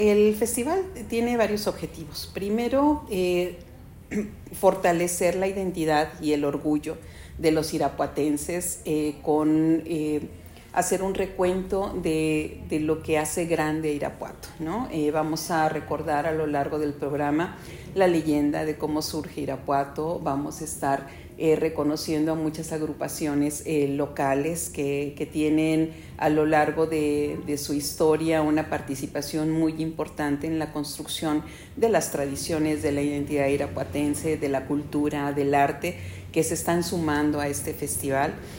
El festival tiene varios objetivos. Primero, fortalecer la identidad y el orgullo de los irapuatenses con hacer un recuento de lo que hace grande a Irapuato, ¿no? Vamos a recordar a lo largo del programa la leyenda de cómo surge Irapuato. Vamos a estar reconociendo a muchas agrupaciones locales que tienen a lo largo de su historia una participación muy importante en la construcción de las tradiciones de la identidad irapuatense, de la cultura, del arte, que se están sumando a este festival.